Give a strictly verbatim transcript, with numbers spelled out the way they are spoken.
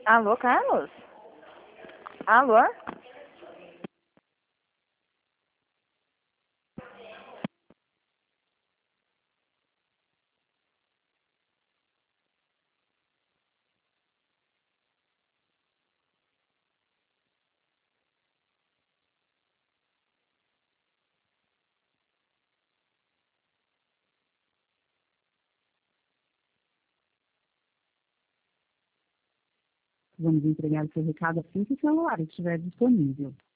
Alô, Carlos? Alô? Vamos entregar o seu recado assim que o celular estiver disponível.